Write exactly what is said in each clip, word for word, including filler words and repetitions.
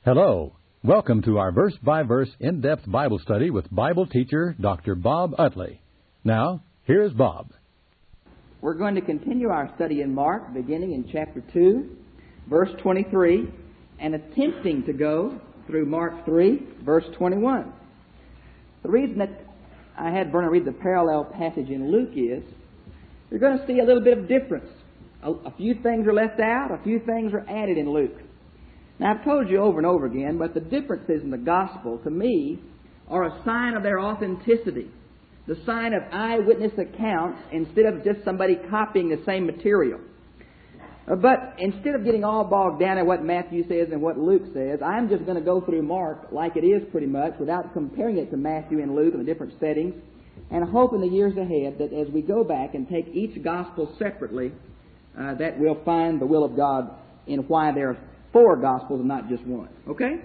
Hello. Welcome to our verse-by-verse in-depth Bible study with Bible teacher Doctor Bob Utley. Now, here's Bob. We're going to continue our study in Mark, beginning in chapter two, verse twenty-three, and attempting to go through Mark three, verse twenty-one. The reason that I had Vernon read the parallel passage in Luke is you're going to see a little bit of difference. A, a few things are left out, a few things are added in Luke. Now, I've told you over and over again, but the differences in the gospel, to me, are a sign of their authenticity. The sign of eyewitness accounts instead of just somebody copying the same material. Uh, but instead of getting all bogged down in what Matthew says and what Luke says, I'm just going to go through Mark like it is pretty much without comparing it to Matthew and Luke in the different settings, and hope in the years ahead that as we go back and take each gospel separately, uh, that we'll find the will of God in why there are four gospels and not just one. Okay?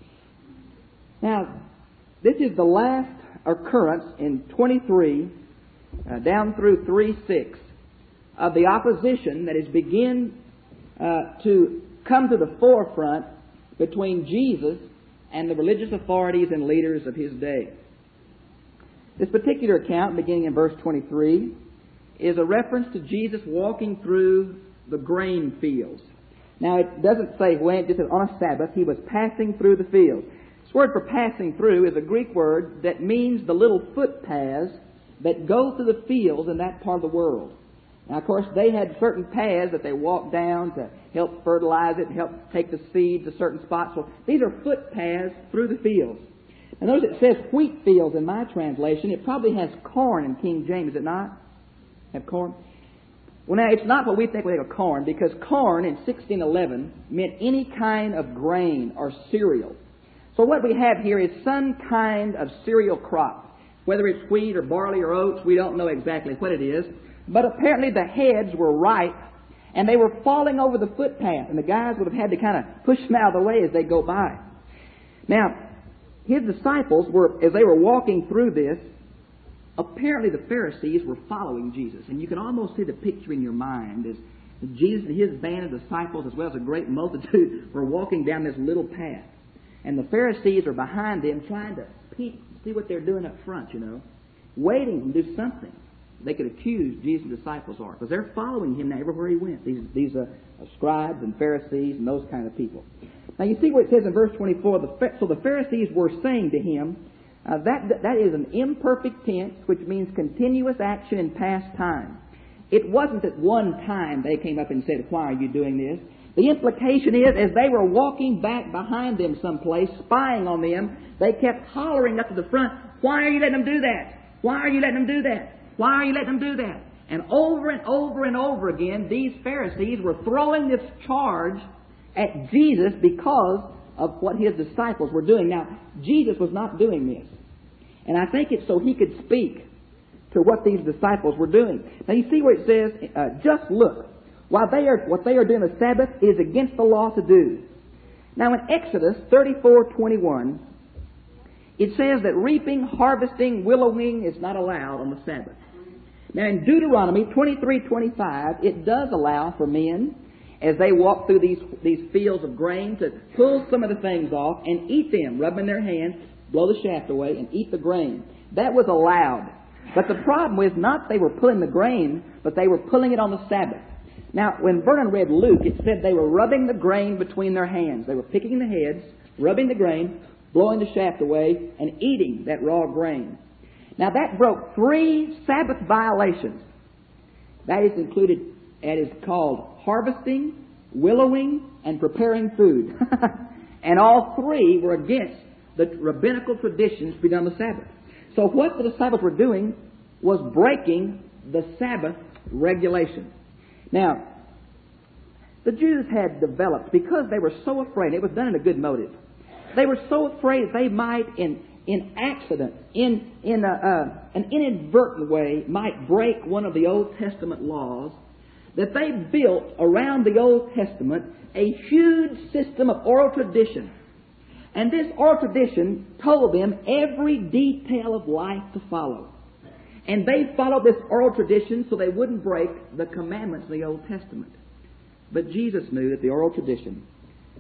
Now, this is the last occurrence in twenty-three uh, down through three six of the opposition that is begin uh, to come to the forefront between Jesus and the religious authorities and leaders of his day. This particular account, beginning in verse twenty-three, is a reference to Jesus walking through the grain fields. Now, it doesn't say when, it just says on a Sabbath he was passing through the field. This word for passing through is a Greek word that means the little footpaths that go through the fields in that part of the world. Now, of course, they had certain paths that they walked down to help fertilize it, help take the seed to certain spots. So these are footpaths through the fields. And notice it says wheat fields in my translation. It probably has corn in King James, is it not? Have corn? Well, now, it's not what we think we think of corn, because corn in sixteen eleven meant any kind of grain or cereal. So what we have here is some kind of cereal crop. Whether it's wheat or barley or oats, we don't know exactly what it is. But apparently the heads were ripe, and they were falling over the footpath, and the guys would have had to kind of push them out of the way as they go by. Now, his disciples were, as they were walking through this, apparently the Pharisees were following Jesus. And you can almost see the picture in your mind as Jesus and his band of disciples, as well as a great multitude, were walking down this little path. And the Pharisees are behind them trying to peek, see what they're doing up front, you know, waiting to do something they could accuse Jesus' disciples are. Because they're following him now everywhere he went, these, these uh, scribes and Pharisees and those kind of people. Now you see what it says in verse twenty-four. The, so the Pharisees were saying to him, Uh, that that is an imperfect tense, which means continuous action in past time. It wasn't at one time they came up and said, "Why are you doing this?" The implication is, as they were walking back behind them someplace, spying on them, they kept hollering up to the front, "Why are you letting them do that? Why are you letting them do that? Why are you letting them do that?" And over and over and over again, these Pharisees were throwing this charge at Jesus because of what his disciples were doing. Now, Jesus was not doing this. And I think it's so he could speak to what these disciples were doing. Now you see where it says, uh, just look, while they are, what they are doing the Sabbath is against the law to do. Now in Exodus thirty-four twenty-one, it says that reaping, harvesting, willowing is not allowed on the Sabbath. Now in Deuteronomy twenty-three twenty-five, it does allow for men, as they walk through these, these fields of grain, to pull some of the things off and eat them, rub them in their hands, blow the shaft away, and eat the grain. That was allowed. But the problem was not they were pulling the grain, but they were pulling it on the Sabbath. Now, when Vernon read Luke, it said they were rubbing the grain between their hands. They were picking the heads, rubbing the grain, blowing the shaft away, and eating that raw grain. Now, that broke three Sabbath violations. That is included, it is called harvesting, willowing, and preparing food. And all three were against the rabbinical traditions to be done on the Sabbath. So what the disciples were doing was breaking the Sabbath regulation. Now, the Jews had developed, because they were so afraid, it was done in a good motive, they were so afraid they might, in in accident, in in a, uh, an inadvertent way, might break one of the Old Testament laws, that they built around the Old Testament a huge system of oral tradition. And this oral tradition told them every detail of life to follow. And they followed this oral tradition so they wouldn't break the commandments of the Old Testament. But Jesus knew that the oral tradition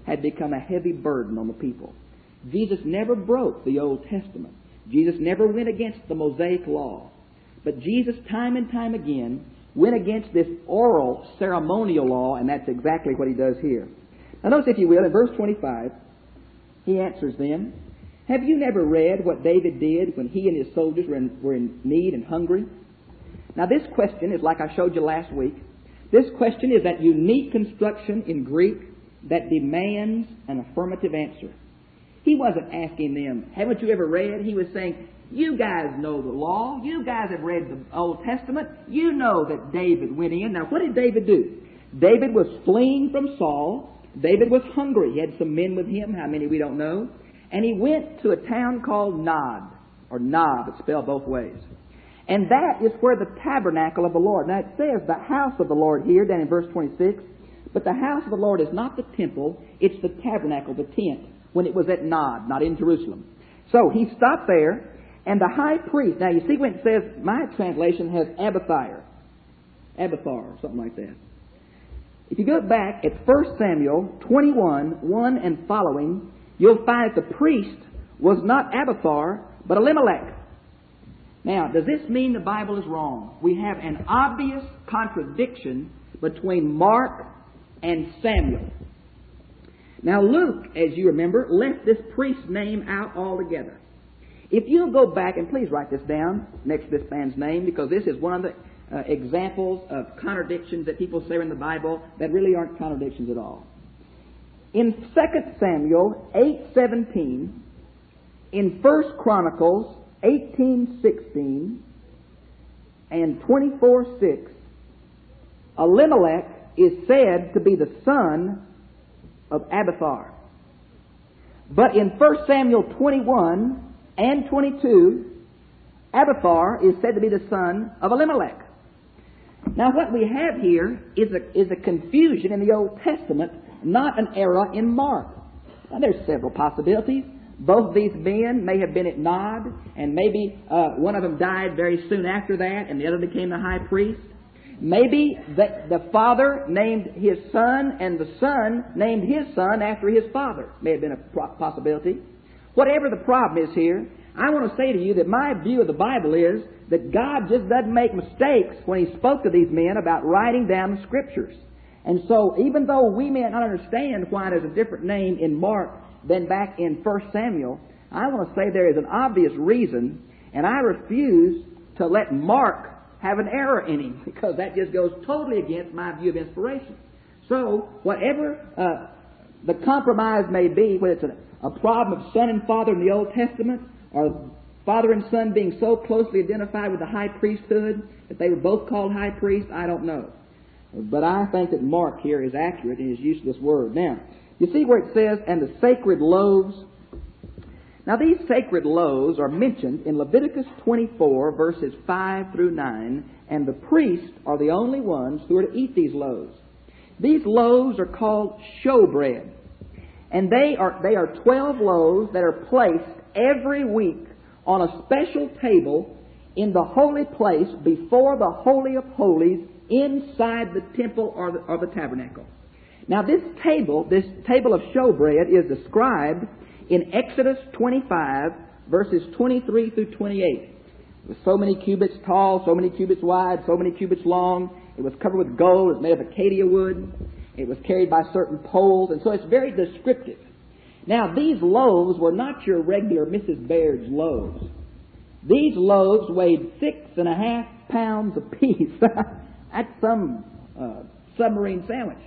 had become a heavy burden on the people. Jesus never broke the Old Testament. Jesus never went against the Mosaic law. But Jesus, time and time again, went against this oral ceremonial law, and that's exactly what he does here. Now notice, if you will, in verse twenty-five, he answers them, "Have you never read what David did when he and his soldiers were in, were in need and hungry?" Now this question is like I showed you last week. This question is that unique construction in Greek that demands an affirmative answer. He wasn't asking them, "Haven't you ever read?" He was saying, "You guys know the law. You guys have read the Old Testament. You know that David went in." Now what did David do? David was fleeing from Saul. David was hungry. He had some men with him. How many we don't know. And he went to a town called Nod, or Nob, it's spelled both ways. And that is where the tabernacle of the Lord. Now it says the house of the Lord here, down in verse twenty-six. But the house of the Lord is not the temple, it's the tabernacle, the tent, when it was at Nod, not in Jerusalem. So he stopped there, and the high priest, now you see when it says, my translation has Abiathar, Abiathar, or something like that. If you go back at First Samuel twenty-one, one and following, you'll find that the priest was not Abiathar, but Elimelech. Now, does this mean the Bible is wrong? We have an obvious contradiction between Mark and Samuel. Now, Luke, as you remember, left this priest's name out altogether. If you'll go back, and please write this down next to this man's name, because this is one of the uh, examples of contradictions that people say in the Bible that really aren't contradictions at all. In Second Samuel eight seventeen, in First Chronicles eighteen sixteen, and twenty-four six, Elimelech is said to be the son of Abiathar. But in First Samuel twenty-one and twenty-two, Abiathar is said to be the son of Elimelech. Now what we have here is a, is a confusion in the Old Testament, not an error in Mark. Now there's several possibilities. Both these men may have been at Nod, and maybe uh, one of them died very soon after that, and the other became the high priest. Maybe the, the father named his son, and the son named his son after his father. May have been a possibility. Whatever the problem is here, I want to say to you that my view of the Bible is that God just doesn't make mistakes when He spoke to these men about writing down the Scriptures. And so, even though we may not understand why there's a different name in Mark than back in First Samuel, I want to say there is an obvious reason, and I refuse to let Mark have an error in him, because that just goes totally against my view of inspiration. So, whatever uh, the compromise may be, whether it's a, a problem of son and father in the Old Testament, or father and son being so closely identified with the high priesthood that they were both called high priests, I don't know. But I think that Mark here is accurate in his use of this word. Now, you see where it says, and the sacred loaves. Now, these sacred loaves are mentioned in Leviticus twenty-four, verses five through nine, and the priests are the only ones who are to eat these loaves. These loaves are called showbread, and they are they are twelve loaves that are placed every week on a special table in the holy place before the Holy of Holies inside the temple or the, or the tabernacle. Now this table, this table of showbread, is described in Exodus twenty-five, verses twenty-three through twenty-eight. It was so many cubits tall, so many cubits wide, so many cubits long. It was covered with gold. It was made of acacia wood. It was carried by certain poles, and so it's very descriptive. Now, these loaves were not your regular Missus Baird's loaves. These loaves weighed six and a half pounds apiece. That's some uh, submarine sandwich.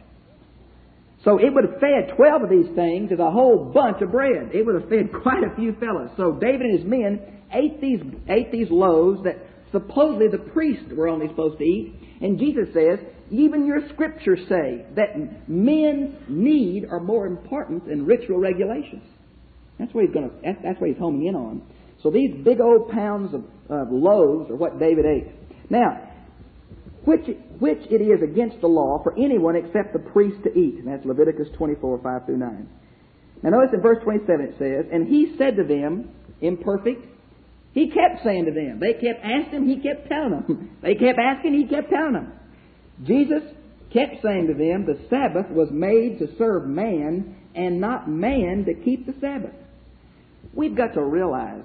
So it would have fed twelve of these things as a whole bunch of bread. It would have fed quite a few fellows. So David and his men ate these ate these loaves that supposedly the priests were only supposed to eat. And Jesus says, even your scriptures say that men's need are more important than ritual regulations. That's what he's going to. That's, that's what he's homing in on. So these big old pounds of, of loaves are what David ate. Now, which which it is against the law for anyone except the priest to eat. And that's Leviticus twenty-four, five through nine. Now notice in verse twenty-seven it says, and he said to them, imperfect. He kept saying to them. They kept asking him, he kept telling them. They kept asking, he kept telling them. Jesus kept saying to them, the Sabbath was made to serve man and not man to keep the Sabbath. We've got to realize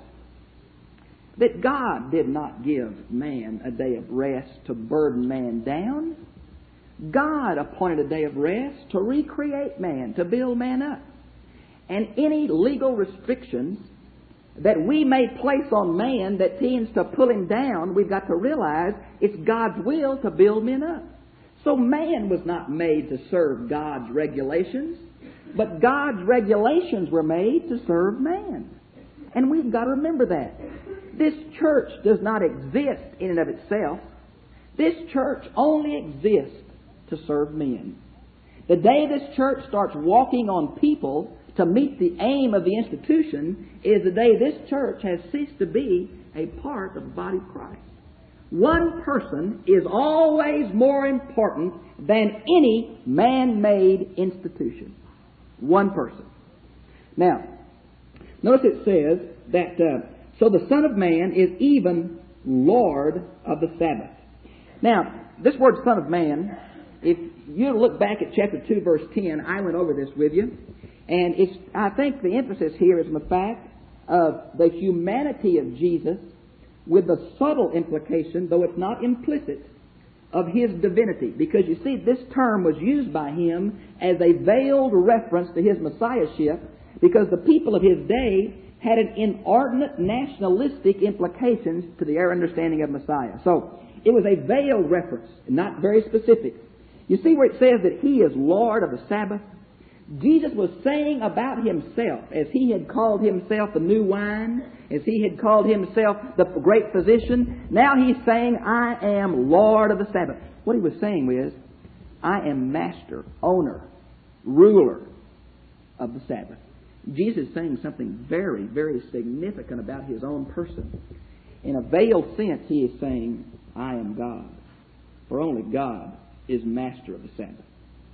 that God did not give man a day of rest to burden man down. God appointed a day of rest to recreate man, to build man up. And any legal restrictions that we may place on man that tends to pull him down, we've got to realize it's God's will to build men up. So man was not made to serve God's regulations, but God's regulations were made to serve man. And we've got to remember that. This church does not exist in and of itself. This church only exists to serve men. The day this church starts walking on people to meet the aim of the institution is the day this church has ceased to be a part of the body of Christ. One person is always more important than any man-made institution. One person. Now, notice it says that, uh, so the Son of Man is even Lord of the Sabbath. Now, this word Son of Man, if you look back at chapter two, verse ten, I went over this with you. And it's, I think the emphasis here is on the fact of the humanity of Jesus with the subtle implication, though it's not implicit, of His divinity. Because you see, this term was used by Him as a veiled reference to His Messiahship, because the people of His day had an inordinate nationalistic implications to their understanding of Messiah. So it was a veiled reference, not very specific. You see where it says that He is Lord of the Sabbath? Jesus was saying about Himself, as He had called Himself the new wine, as He had called Himself the great physician, now He's saying, I am Lord of the Sabbath. What He was saying was, I am master, owner, ruler of the Sabbath. Jesus is saying something very, very significant about His own person. In a veiled sense, He is saying, I am God. For only God is master of the Sabbath.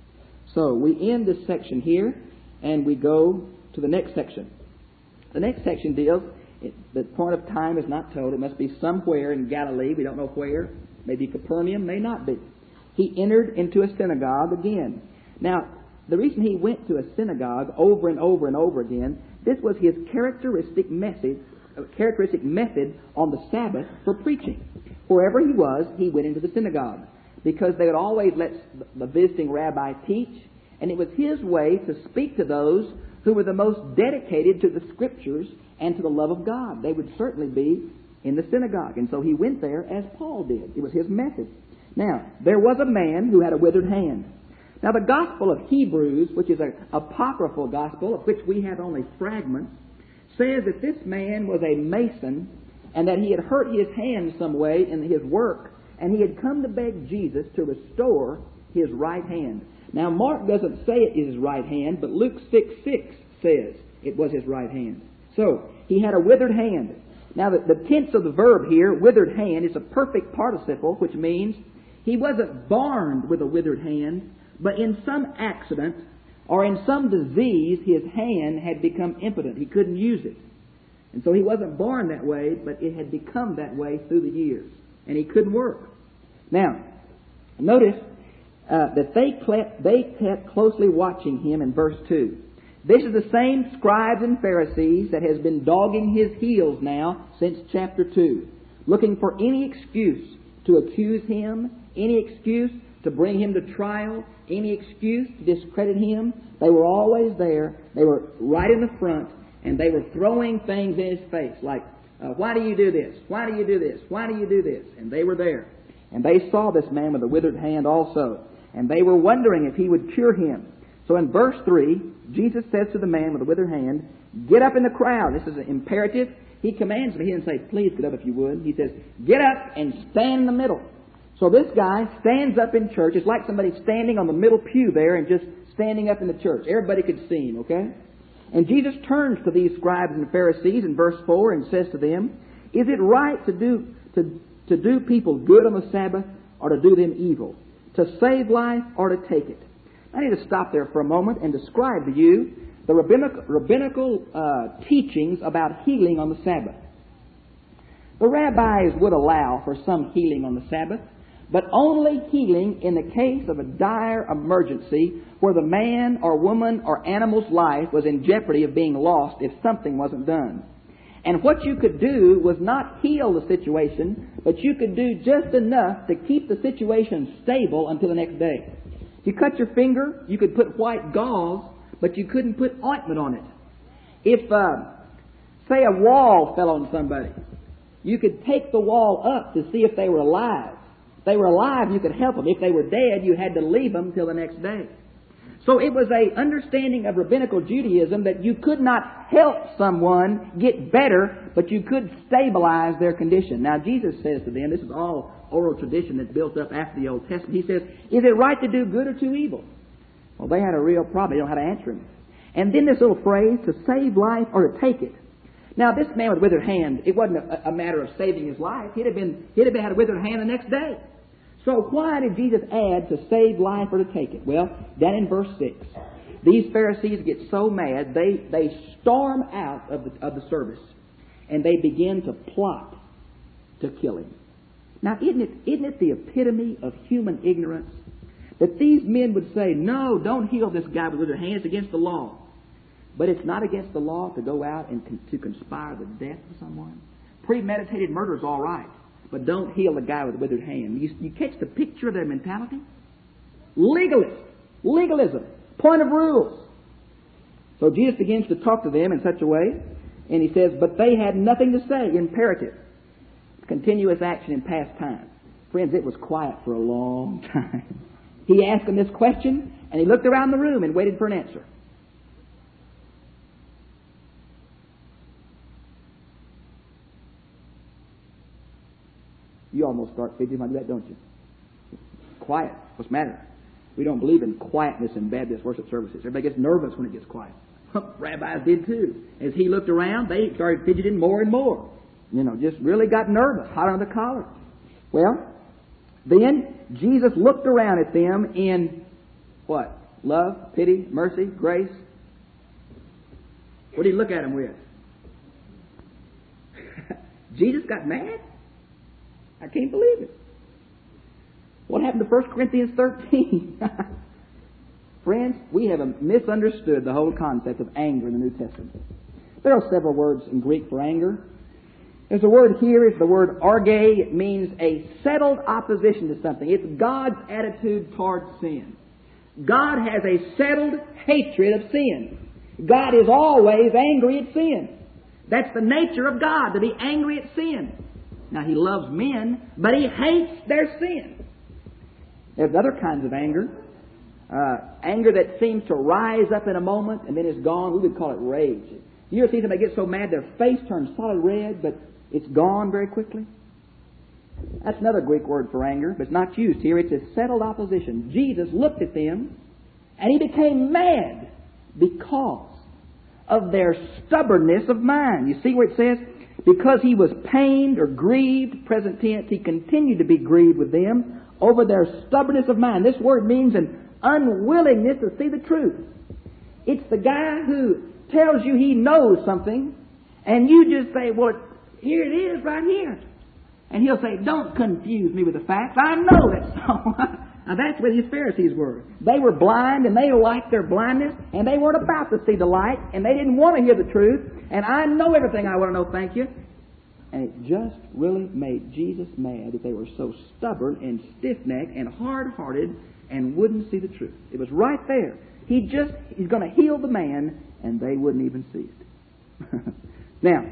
So we end this section here, and we go to the next section. The next section deals, it, the point of time is not told. It must be somewhere in Galilee. We don't know where. Maybe Capernaum, may not be. He entered into a synagogue again. Now, the reason he went to a synagogue over and over and over again, this was his characteristic message, characteristic method on the Sabbath for preaching. Wherever he was, he went into the synagogue, because they would always let the visiting rabbi teach, and it was his way to speak to those who were the most dedicated to the Scriptures and to the love of God. They would certainly be in the synagogue, and so he went there as Paul did. It was his method. Now, there was a man who had a withered hand. Now, the Gospel of Hebrews, which is an apocryphal gospel of which we have only fragments, says that this man was a mason and that he had hurt his hand some way in his work, and he had come to beg Jesus to restore his right hand. Now, Mark doesn't say it is his right hand, but Luke six six says it was his right hand. So, he had a withered hand. Now, the, the tense of the verb here, withered hand, is a perfect participle, which means he wasn't born with a withered hand, but in some accident or in some disease, his hand had become impotent. He couldn't use it. And so he wasn't born that way, but it had become that way through the years. And he couldn't work. Now, notice uh, that they kept, they kept closely watching him in verse two. This is the same scribes and Pharisees that has been dogging his heels now since chapter two, looking for any excuse to accuse him, any excuse to bring him to trial, any excuse to discredit him. They were always there. They were right in the front, and they were throwing things in his face like, uh, why do you do this? Why do you do this? Why do you do this? And they were there. And they saw this man with a withered hand also, and they were wondering if he would cure him. So in verse three, Jesus says to the man with the withered hand, get up in the crowd. This is an imperative. He commands me. He didn't say, please get up if you would. He says, get up and stand in the middle. So this guy stands up in church. It's like somebody standing on the middle pew there and just standing up in the church. Everybody could see him, okay? And Jesus turns to these scribes and Pharisees in verse four and says to them, is it right to do to, to do people good on the Sabbath or to do them evil? To save life or to take it? I need to stop there for a moment and describe to you the rabbinical, rabbinical uh, teachings about healing on the Sabbath. The rabbis would allow for some healing on the Sabbath, but only healing in the case of a dire emergency where the man or woman or animal's life was in jeopardy of being lost if something wasn't done. And what you could do was not heal the situation, but you could do just enough to keep the situation stable until the next day. If you cut your finger, you could put white gauze, but you couldn't put ointment on it. If, uh, say, a wall fell on somebody, you could take the wall up to see if they were alive. If they were alive, you could help them. If they were dead, you had to leave them till the next day. So it was a understanding of rabbinical Judaism that you could not help someone get better, but you could stabilize their condition. Now Jesus says to them, this is all oral tradition that's built up after the Old Testament. He says, is it right to do good or to evil? Well, they had a real problem. They don't know how to answer him. And then this little phrase, to save life or to take it. Now this man with a withered hand, it wasn't a, a matter of saving his life. He'd have been, he'd have had a withered hand the next day. So why did Jesus add to save life or to take it? Well, down in verse six, these Pharisees get so mad, they, they storm out of the, of the service, and they begin to plot to kill him. Now, isn't it, isn't it the epitome of human ignorance that these men would say, no, don't heal this guy with withered hands, it's against the law. But it's not against the law to go out and con- to conspire the death of someone. Premeditated murder is all right. But don't heal the guy with a withered hand. You, you catch the picture of their mentality? Legalist. Legalism. Point of rules. So Jesus begins to talk to them in such a way, and he says, but they had nothing to say. Imperative. Continuous action in past time. Friends, it was quiet for a long time. He asked them this question, and he looked around the room and waited for an answer. You almost start fidgeting like that, don't you? Quiet. What's the matter? We don't believe in quietness in Baptist worship services. Everybody gets nervous when it gets quiet. Rabbis did too. As he looked around, they started fidgeting more and more. You know, just really got nervous, hot on the collar. Well, then Jesus looked around at them in what? Love, pity, mercy, grace. What did he look at them with? Jesus got mad? I can't believe it. What happened to First Corinthians thirteen? Friends, we have misunderstood the whole concept of anger in the New Testament. There are several words in Greek for anger. There's a word here, it's the word arge. It means a settled opposition to something. It's God's attitude towards sin. God has a settled hatred of sin. God is always angry at sin. That's the nature of God, to be angry at sin. Now, He loves men, but He hates their sin. There's other kinds of anger. Uh, anger that seems to rise up in a moment and then is gone. We would call it rage. You ever see somebody get so mad their face turns solid red, but it's gone very quickly? That's another Greek word for anger, but it's not used here. It's a settled opposition. Jesus looked at them, and He became mad because of their stubbornness of mind. You see where it says, because He was pained or grieved, present tense, He continued to be grieved with them over their stubbornness of mind. This word means an unwillingness to see the truth. It's the guy who tells you he knows something, and you just say, well, here it is right here. And he'll say, don't confuse me with the facts. I know that's so. Now that's what these Pharisees were. They were blind, and they liked their blindness, and they weren't about to see the light, and they didn't want to hear the truth. And I know everything I want to know, thank you. And it just really made Jesus mad that they were so stubborn and stiff-necked and hard-hearted and wouldn't see the truth. It was right there. He just, He's going to heal the man, and they wouldn't even see it. Now,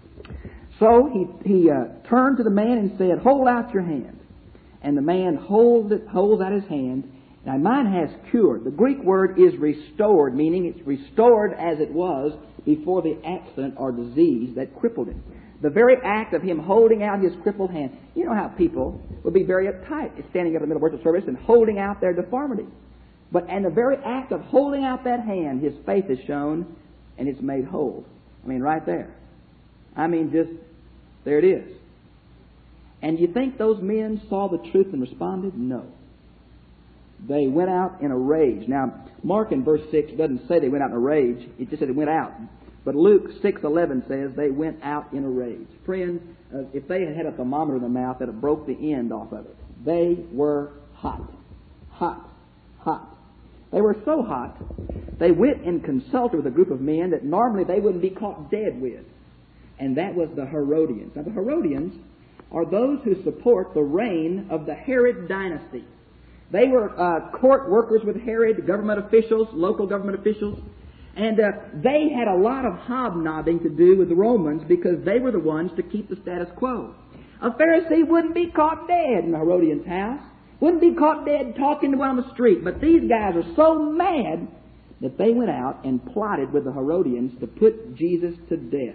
so he, he uh, turned to the man and said, hold out your hand. And the man holds, it, holds out his hand. Now, mine has cured. The Greek word is restored, meaning it's restored as it was before the accident or disease that crippled him. The very act of him holding out his crippled hand. You know how people would be very uptight standing up in the middle of worship service and holding out their deformity. But in the very act of holding out that hand, his faith is shown and it's made whole. I mean, right there. I mean, just, there it is. And you think those men saw the truth and responded? No. They went out in a rage. Now, Mark in verse six doesn't say they went out in a rage. It just said they went out. But Luke six eleven says they went out in a rage. Friends, uh, if they had had a thermometer in their mouth, that would have broke the end off of it. they were hot. Hot. Hot. They were so hot, they went and consulted with a group of men that normally they wouldn't be caught dead with. And that was the Herodians. Now, the Herodians are those who support the reign of the Herod dynasty. They were uh, court workers with Herod, government officials, local government officials. And uh, they had a lot of hobnobbing to do with the Romans because they were the ones to keep the status quo. A Pharisee wouldn't be caught dead in the Herodian's house. Wouldn't be caught dead talking to one on the street. But these guys are so mad that they went out and plotted with the Herodians to put Jesus to death.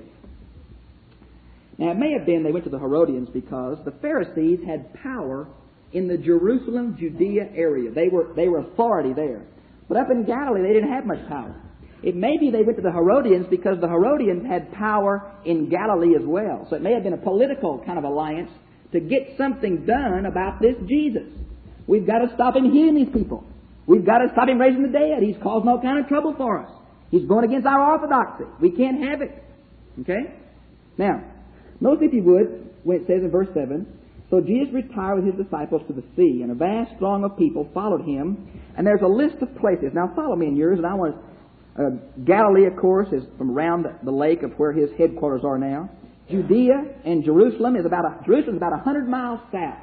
Now, it may have been they went to the Herodians because the Pharisees had power in the Jerusalem, Judea area. They were, they were authority there. But up in Galilee, they didn't have much power. It may be they went to the Herodians because the Herodians had power in Galilee as well. So it may have been a political kind of alliance to get something done about this Jesus. We've got to stop him healing these people. We've got to stop him raising the dead. He's causing all kind of trouble for us. He's going against our orthodoxy. We can't have it. Okay? Now, notice if you would, when it says in verse seven, so Jesus retired with his disciples to the sea, and a vast throng of people followed him. And there's a list of places. Now, follow me in yours, and I want to... Uh, Galilee, of course, is from around the, the lake of where his headquarters are now. Judea and Jerusalem is about a, Jerusalem is about a hundred miles south.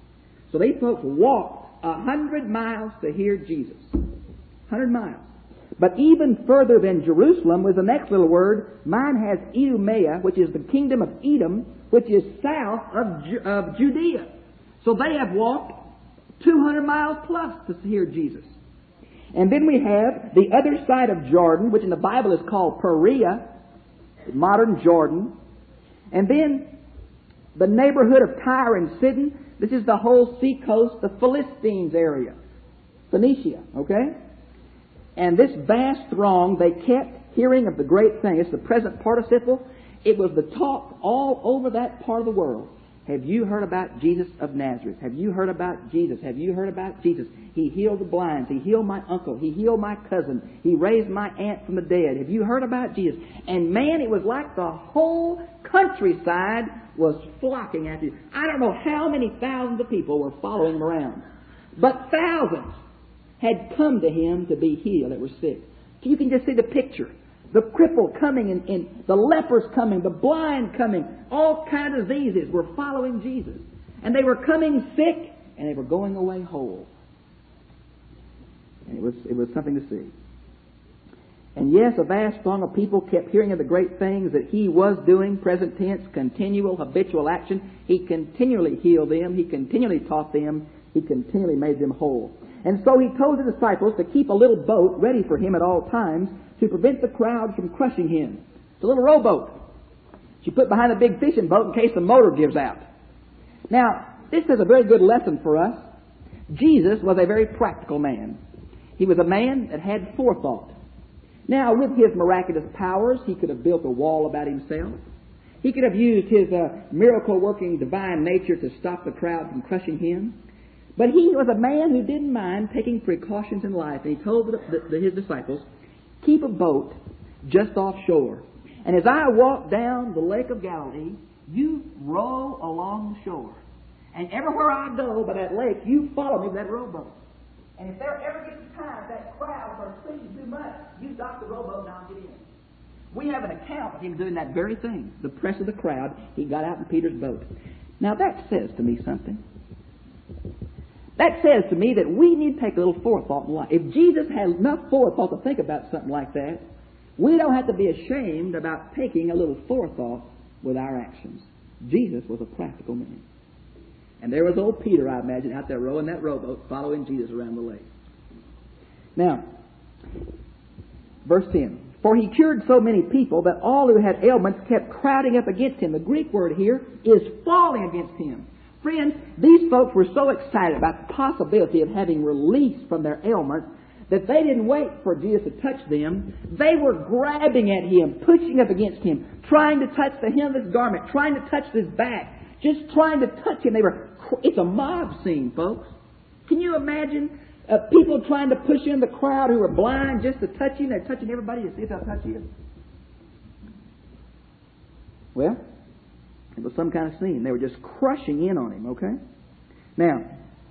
So these folks walked a hundred miles to hear Jesus. Hundred miles. But even further than Jerusalem was the next little word. Mine has Idumea, which is the kingdom of Edom, which is south of, Ju- of Judea. So they have walked two hundred miles plus to hear Jesus. And then we have the other side of Jordan, which in the Bible is called Perea, modern Jordan. And then the neighborhood of Tyre and Sidon. This is the whole sea coast, the Philistines area. Phoenicia, okay? And this vast throng, they kept hearing of the great thing. It's the present participle. It was the talk all over that part of the world. Have you heard about Jesus of Nazareth? Have you heard about Jesus? Have you heard about Jesus? He healed the blind. He healed my uncle. He healed my cousin. He raised my aunt from the dead. Have you heard about Jesus? And man, it was like the whole countryside was flocking after you. I don't know how many thousands of people were following him around. But thousands had come to him to be healed that were sick. You can just see the picture. The crippled coming and, and the lepers coming, the blind coming, all kinds of diseases were following Jesus. And they were coming sick and they were going away whole. And it was, it was something to see. And yes, a vast throng of people kept hearing of the great things that he was doing, present tense, continual, habitual action. He continually healed them. He continually taught them. He continually made them whole. And so he told the disciples to keep a little boat ready for him at all times to prevent the crowd from crushing him. It's a little rowboat you put behind a big fishing boat in case the motor gives out. Now, this is a very good lesson for us. Jesus was a very practical man. He was a man that had forethought. Now, with his miraculous powers, he could have built a wall about himself. He could have used his uh, miracle-working divine nature to stop the crowd from crushing him. But he was a man who didn't mind taking precautions in life. And he told the, the, the, his disciples, keep a boat just offshore. And as I walk down the Lake of Galilee, you row along the shore. And everywhere I go by that lake, you follow me with that rowboat. And if there ever gets a time that crowds are speaking too much, you dock the rowboat and I'll get in. We have an account of him doing that very thing. The press of the crowd, he got out in Peter's boat. Now that says to me something. That says to me that we need to take a little forethought in life. If Jesus had enough forethought to think about something like that, we don't have to be ashamed about taking a little forethought with our actions. Jesus was a practical man. And there was old Peter, I imagine, out there rowing that rowboat, following Jesus around the lake. Now, verse ten. For he cured so many people that all who had ailments kept crowding up against him. The Greek word here is falling against him. Friends, these folks were so excited about the possibility of having release from their ailments that they didn't wait for Jesus to touch them. They were grabbing at him, pushing up against him, trying to touch the hem of his garment, trying to touch his back, just trying to touch him. They were. It's a mob scene, folks. Can you imagine uh, people trying to push in the crowd who were blind just to touch him? They're touching everybody to see if they'll touch him. Well, it was some kind of scene. They were just crushing in on him, okay? Now,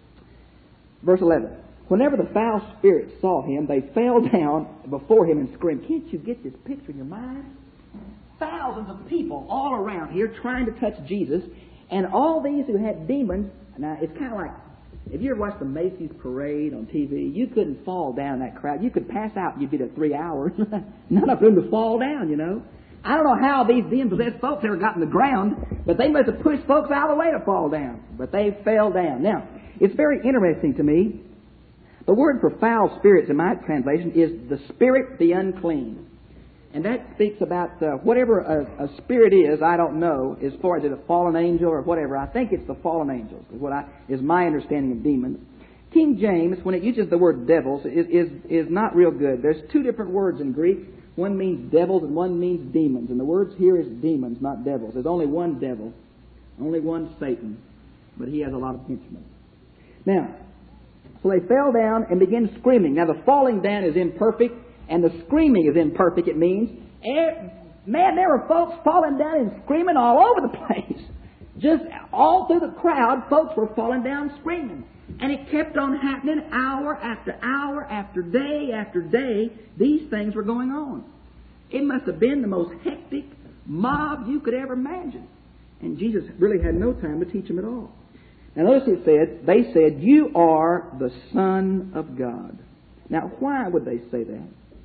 Verse eleven. Whenever the foul spirits saw him, they fell down before him and screamed. Can't you get this picture in your mind? Thousands of people all around here trying to touch Jesus, and all these who had demons. Now, it's kind of like, if you ever watched the Macy's parade on T V, you couldn't fall down that crowd. You could pass out and you'd be there three hours. Not enough room to fall down, you know. I don't know how these demon-possessed folks ever got in the ground, but they must have pushed folks out of the way to fall down. But they fell down. Now, it's very interesting to me. The word for foul spirits in my translation is the spirit, the unclean. And that speaks about uh, whatever a, a spirit is, I don't know, as far as it a fallen angel or whatever. I think it's the fallen angels, is what I, is my understanding of demons. King James, when it uses the word devils, is, is, is not real good. There's two different words in Greek. One means devils and one means demons. And the words here is demons, not devils. There's only one devil, only one Satan, but he has a lot of henchmen. Now, so they fell down and began screaming. Now, the falling down is imperfect, and the screaming is imperfect, it means. Man, there were folks falling down and screaming all over the place. Just all through the crowd, folks were falling down screaming. And it kept on happening hour after hour after day after day. These things were going on. It must have been the most hectic mob you could ever imagine. And Jesus really had no time to teach them at all. Now notice it said, they said, "You are the Son of God." Now why would they say that?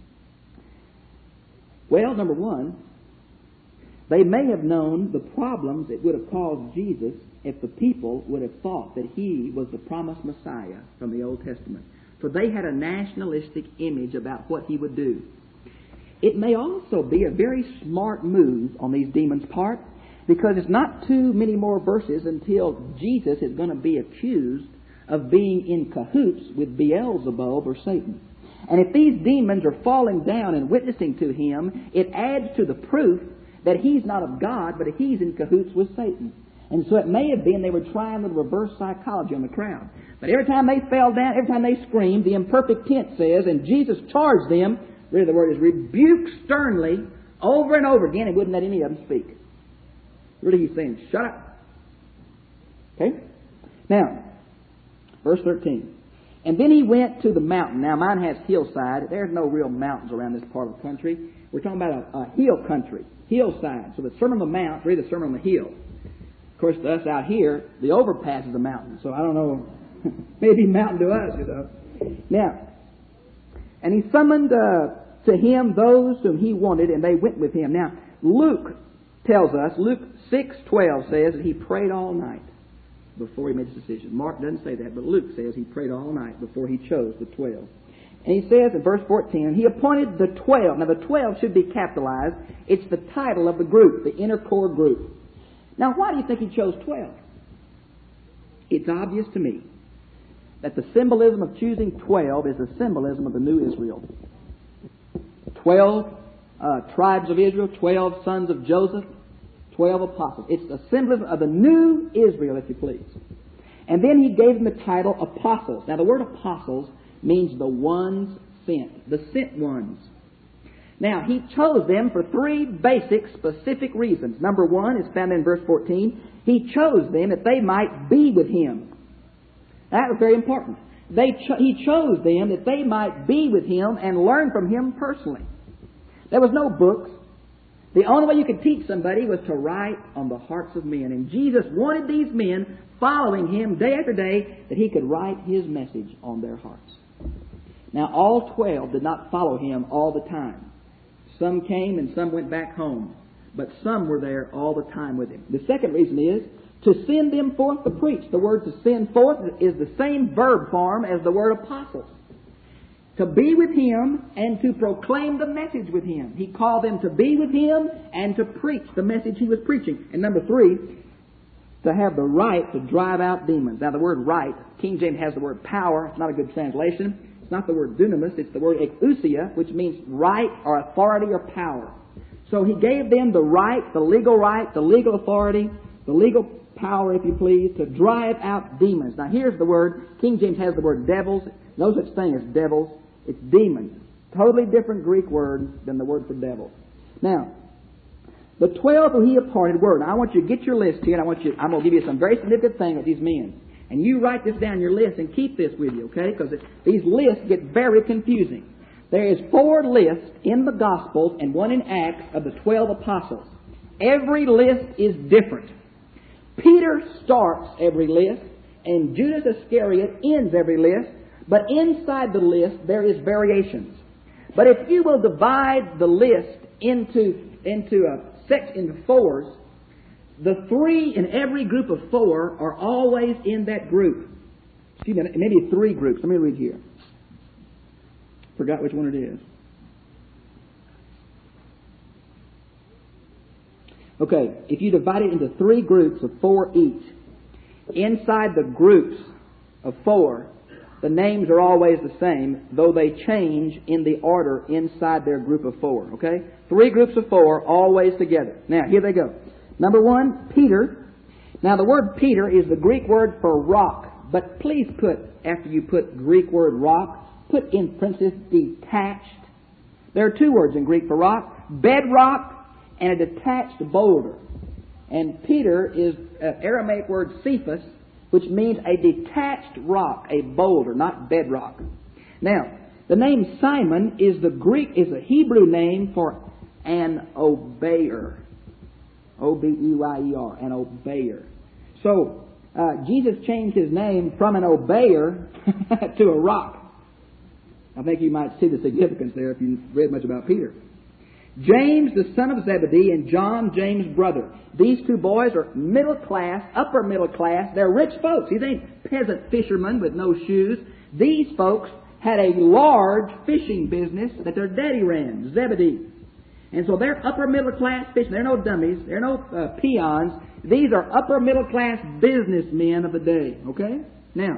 Well, number one, they may have known the problems it would have caused Jesus if the people would have thought that he was the promised Messiah from the Old Testament. For they had a nationalistic image about what he would do. It may also be a very smart move on these demons' part, because it's not too many more verses until Jesus is going to be accused of being in cahoots with Beelzebub or Satan. And if these demons are falling down and witnessing to him, it adds to the proof that he's not of God, but he's in cahoots with Satan. And so it may have been they were trying with reverse psychology on the crowd. But every time they fell down, every time they screamed, the imperfect tense says, and Jesus charged them, really the word is rebuke sternly, over and over again, and wouldn't let any of them speak. Really he's saying, shut up. Okay? Now, verse thirteen. And then he went to the mountain. Now, mine has hillside. There's no real mountains around this part of the country. We're talking about a, a hill country, hillside. So the Sermon on the Mount is really the Sermon on the Hill. Of course, to us out here, the overpass is a mountain. So I don't know, maybe mountain to us, you know. Now, and he summoned uh, to him those whom he wanted, and they went with him. Now, Luke tells us, Luke six twelve says that he prayed all night before he made his decision. Mark doesn't say that, but Luke says he prayed all night before he chose the twelve. And he says in verse fourteen, and he appointed the twelve. Now the twelve should be capitalized. It's the title of the group, the inner core group. Now why do you think he chose twelve? It's obvious to me that the symbolism of choosing twelve is the symbolism of the new Israel. Twelve uh, tribes of Israel, twelve sons of Joseph, twelve apostles. It's the symbolism of the new Israel, if you please. And then he gave them the title apostles. Now the word apostles means the ones sent, the sent ones. Now he chose them for three basic, specific reasons. Number one is found in verse fourteen. He chose them that they might be with him. That was very important. They cho- he chose them that they might be with him and learn from him personally. There was no books. The only way you could teach somebody was to write on the hearts of men. And Jesus wanted these men following him day after day that he could write his message on their hearts. Now, all twelve did not follow him all the time. Some came and some went back home. But some were there all the time with him. The second reason is to send them forth to preach. The word to send forth is the same verb form as the word apostles. To be with him and to proclaim the message with him. He called them to be with him and to preach the message he was preaching. And number three, to have the right to drive out demons. Now the word right, King James has the word power. It's not a good translation. It's not the word dunamis. It's the word exousia, which means right or authority or power. So he gave them the right, the legal right, the legal authority, the legal power, if you please, to drive out demons. Now here's the word. King James has the word devils. No such thing as devils. It's demons. Totally different Greek word than the word for devil. Now, the twelve who he appointed were. Now I want you to get your list here, and I want you. I'm going to give you some very significant things with these men. And you write this down in your list and keep this with you, okay? Because these lists get very confusing. There is four lists in the Gospels and one in Acts of the twelve apostles. Every list is different. Peter starts every list, and Judas Iscariot ends every list, but inside the list there is variations. But if you will divide the list into, into a sec into fours, the three in every group of four are always in that group. Excuse me, maybe three groups. Let me read here. Forgot which one it is. Okay, if you divide it into three groups of four each, inside the groups of four, the names are always the same, though they change in the order inside their group of four. Okay? Three groups of four, always together. Now, here they go. Number one, Peter. Now, the word Peter is the Greek word for rock. But please put, after you put Greek word rock, put in parentheses detached. There are two words in Greek for rock. Bedrock and a detached boulder. And Peter is an Aramaic word Cephas, which means a detached rock, a boulder, not bedrock. Now, the name Simon is the Greek, is a Hebrew name for an obeyer. O B E Y E R, an obeyer. So, uh, Jesus changed his name from an obeyer to a rock. I think you might see the significance there if you read much about Peter. James, the son of Zebedee, and John, James' brother. These two boys are middle class, upper middle class. They're rich folks. These ain't peasant fishermen with no shoes. These folks had a large fishing business that their daddy ran, Zebedee. And so they're upper middle class fishing. They're no dummies. They're no uh, peons. These are upper middle class businessmen of the day. Okay? Now,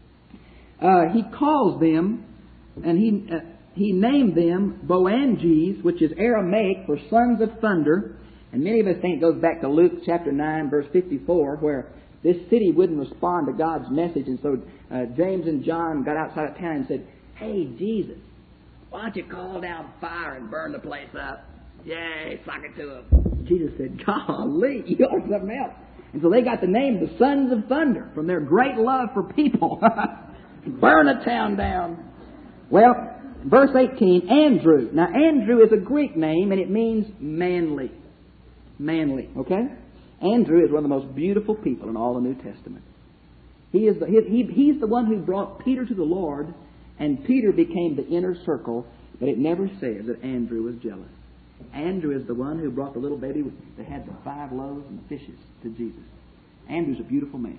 uh, he calls them, and he... Uh, He named them Boanerges, which is Aramaic for sons of thunder. And many of us think it goes back to Luke chapter nine, verse fifty-four, where this city wouldn't respond to God's message. And so uh, James and John got outside of town and said, "Hey, Jesus, why don't you call down fire and burn the place up? Yay, sock it to them." Jesus said, "Golly, you are something else." And so they got the name the Sons of Thunder from their great love for people. Burn the town down. Well, verse eighteen, Andrew. Now, Andrew is a Greek name, and it means manly. Manly, okay? Andrew is one of the most beautiful people in all the New Testament. He is the, he, he, he's the one who brought Peter to the Lord, and Peter became the inner circle, but it never says that Andrew was jealous. Andrew is the one who brought the little baby that had the five loaves and the fishes to Jesus. Andrew's a beautiful man.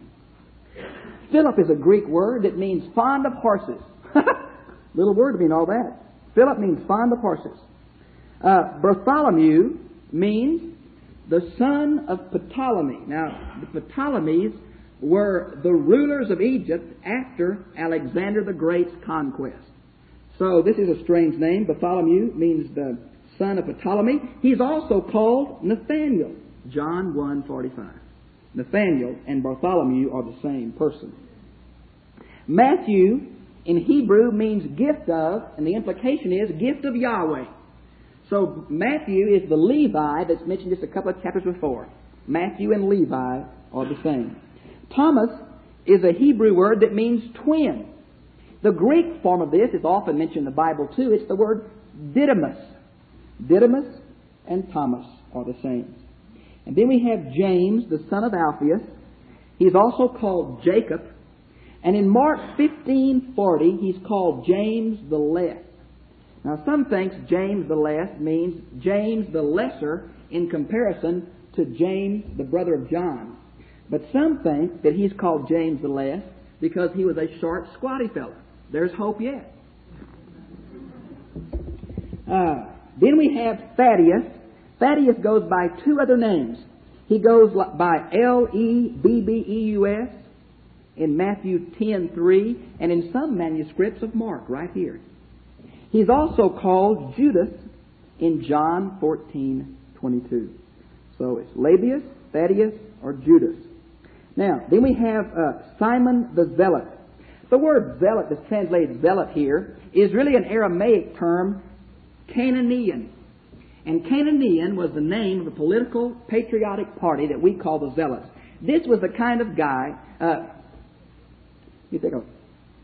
Philip is a Greek word that means fond of horses. Little word to mean all that. Philip means fond of horses. Uh, Bartholomew means the son of Ptolemy. Now, the Ptolemies were the rulers of Egypt after Alexander the Great's conquest. So this is a strange name. Bartholomew means the son of Ptolemy. He's also called Nathaniel. John one forty-five. Nathaniel and Bartholomew are the same person. Matthew in Hebrew means gift of, and the implication is gift of Yahweh. So Matthew is the Levi that's mentioned just a couple of chapters before. Matthew and Levi are the same. Thomas is a Hebrew word that means twin. The Greek form of this is often mentioned in the Bible too. It's the word Didymus. Didymus and Thomas are the same. And then we have James, the son of Alphaeus. He's also called Jacob. And in Mark fifteen forty, he's called James the Less. Now, some think James the Less means James the Lesser in comparison to James, the brother of John. But some think that he's called James the Less because he was a short, squatty fella. There's hope yet. Uh, then we have Thaddeus. Thaddeus goes by two other names. He goes by L E B B E U S in Matthew ten three, and in some manuscripts of Mark, right here. He's also called Judas in John fourteen twenty-two. So it's Labius, Thaddeus, or Judas. Now, then we have uh, Simon the Zealot. The word zealot that's translated zealot here is really an Aramaic term, Cananean. And Cananean was the name of the political patriotic party that we call the Zealots. This was the kind of guy, uh, You think of it.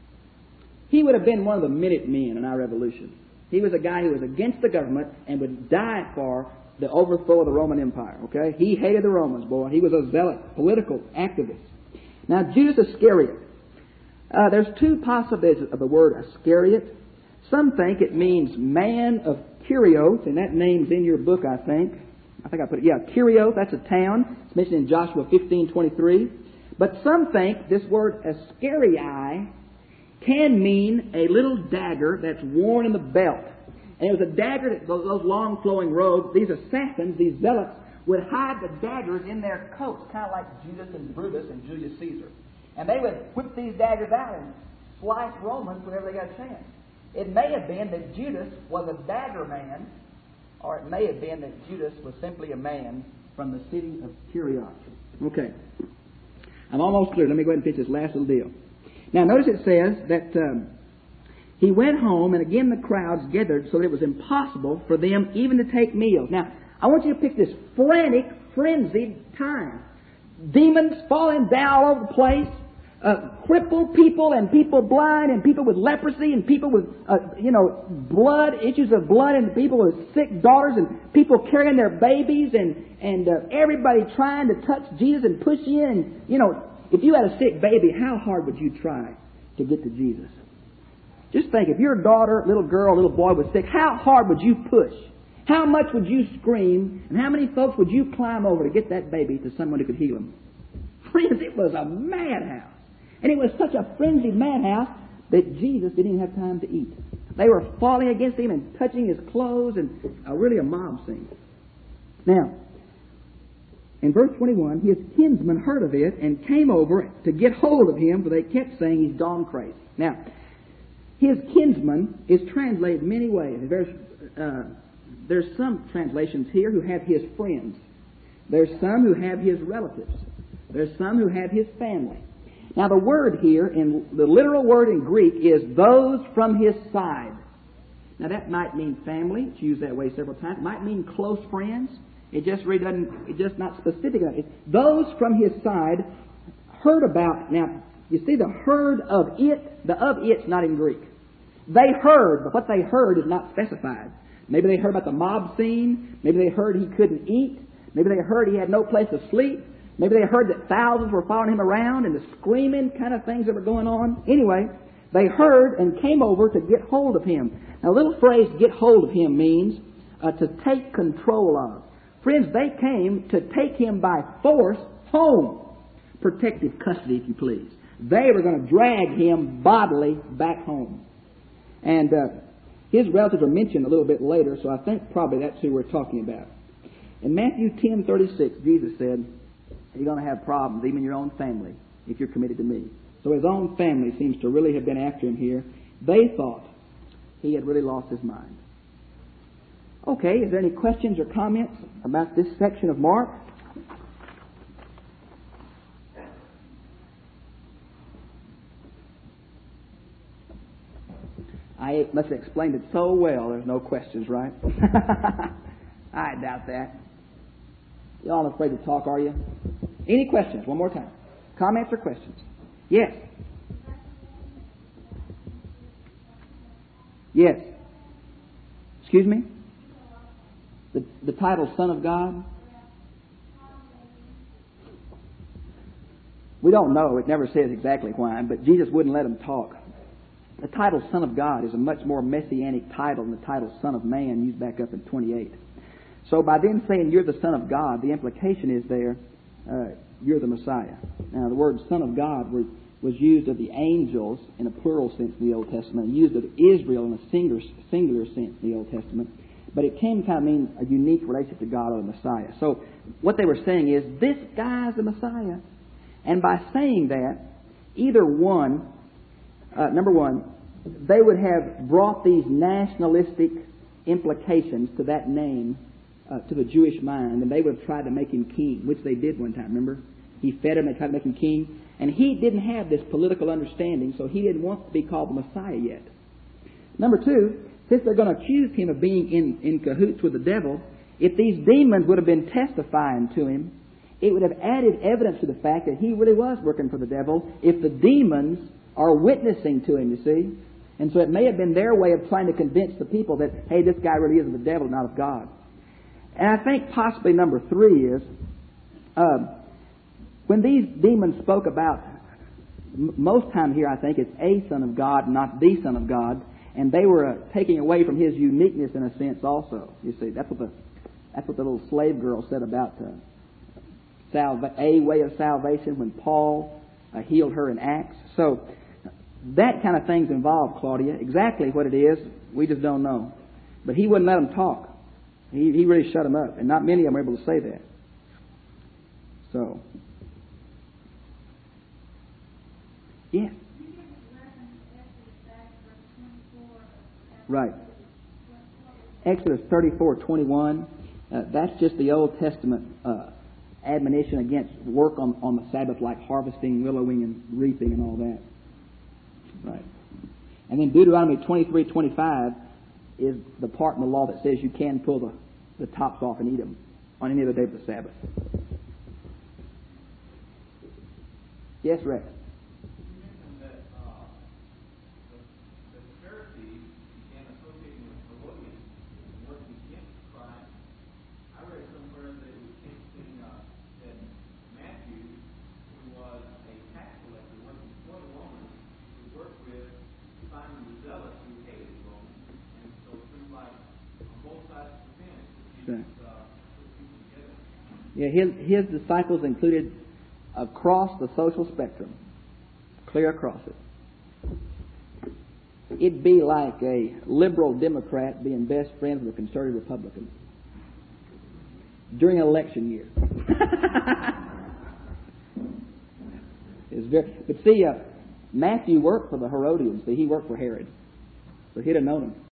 He would have been one of the Minutemen in our revolution. He was a guy who was against the government and would die for the overthrow of the Roman Empire. Okay? He hated the Romans, boy. He was a zealot, political activist. Now, Judas Iscariot. Uh, there's two possibilities of the word Iscariot. Some think it means man of Kyrioth, and that name's in your book, I think. I think I put it, yeah, Kyrioth, that's a town. It's mentioned in Joshua fifteen twenty-three. But some think this word Iscarii can mean a little dagger that's worn in the belt. And it was a dagger, that those, those long flowing robes, these assassins, these zealots, would hide the daggers in their coats, kind of like Judas and Brutus and Julius Caesar. And they would whip these daggers out and slice Romans whenever they got a chance. It may have been that Judas was a dagger man, or it may have been that Judas was simply a man from the city of Kyrioth. Okay. I'm almost through. Let me go ahead and finish this last little deal. Now, notice it says that um, he went home, and again the crowds gathered so that it was impossible for them even to take meals. Now, I want you to pick this frantic, frenzied time. Demons falling down all over the place. Uh, crippled people and people blind and people with leprosy and people with, uh, you know, blood, issues of blood and people with sick daughters and people carrying their babies and, and uh, everybody trying to touch Jesus and push in. And, you know, if you had a sick baby, how hard would you try to get to Jesus? Just think, if your daughter, little girl, little boy was sick, how hard would you push? How much would you scream? And how many folks would you climb over to get that baby to someone who could heal him? Friends, it was a madhouse. And it was such a frenzied madhouse that Jesus didn't even have time to eat. They were falling against him and touching his clothes, and uh, really a mob scene. Now, in verse twenty-one, his kinsmen heard of it and came over to get hold of him, for they kept saying he's gone crazy. Now, his kinsman is translated many ways. There's, uh, there's some translations here who have his friends. There's some who have his relatives. There's some who have his family. Now, the word here, in the literal word in Greek, is those from his side. Now, that might mean family. It's used that way several times. It might mean close friends. It just really doesn't, it's just not specific enough. It's those from his side heard about. Now, you see, the heard of it, the of it's not in Greek. They heard, but what they heard is not specified. Maybe they heard about the mob scene. Maybe they heard he couldn't eat. Maybe they heard he had no place to sleep. Maybe they heard that thousands were following him around and the screaming kind of things that were going on. Anyway, they heard and came over to get hold of him. Now, the little phrase, get hold of him, means uh, to take control of. Friends, they came to take him by force home. Protective custody, if you please. They were going to drag him bodily back home. And uh, his relatives are mentioned a little bit later, so I think probably that's who we're talking about. In Matthew ten thirty-six, Jesus said, you're going to have problems, even your own family, if you're committed to me. So his own family seems to really have been after him here. They thought he had really lost his mind. Okay, is there any questions or comments about this section of Mark? I must have explained it so well, there's no questions, right? I doubt that. You all afraid to talk, are you? Any questions? One more time. Comments or questions? Yes. Yes. Excuse me? The, the title Son of God? We don't know. It never says exactly why, but Jesus wouldn't let him talk. The title Son of God is a much more messianic title than the title Son of Man used back up in twenty-eight. So by them saying you're the Son of God, the implication is there, uh, you're the Messiah. Now, the word Son of God was, was used of the angels in a plural sense in the Old Testament, and used of Israel in a singular, singular sense in the Old Testament. But it can kind of mean a unique relationship to God or the Messiah. So what they were saying is, this guy's the Messiah. And by saying that, either one, uh, number one, they would have brought these nationalistic implications to that name, uh, to the Jewish mind, and they would have tried to make him king, which they did one time, remember? He fed him, they tried to make him king. And he didn't have this political understanding, so he didn't want to be called the Messiah yet. Number two, since they're going to accuse him of being in, in cahoots with the devil, if these demons would have been testifying to him, it would have added evidence to the fact that he really was working for the devil if the demons are witnessing to him, you see. And so it may have been their way of trying to convince the people that, hey, this guy really is of the devil, not of God. And I think possibly number three is, uh, when these demons spoke about, m- most time here I think it's a Son of God, not the Son of God, and they were uh, taking away from his uniqueness in a sense also. You see, that's what the that's what the little slave girl said about uh, salva- a way of salvation when Paul uh, healed her in Acts. So that kind of thing's involved, Claudia. Exactly what it is, we just don't know. But he wouldn't let them talk. He he really shut them up, and not many of them were able to say that. So, yes. Right. Exodus thirty-four twenty-one. Uh, that's just the Old Testament uh, admonition against work on, on the Sabbath, like harvesting, willowing, and reaping, and all that. Right. And then Deuteronomy twenty-three twenty-five is the part in the law that says you can pull the, the tops off and eat them on any other day of the Sabbath. Yes, Rex. Yeah, his, his disciples included across the social spectrum, clear across it. It'd be like a liberal Democrat being best friends with a conservative Republican during an election year. It's very, but see, uh, Matthew worked for the Herodians. See, he worked for Herod, so he'd have known him.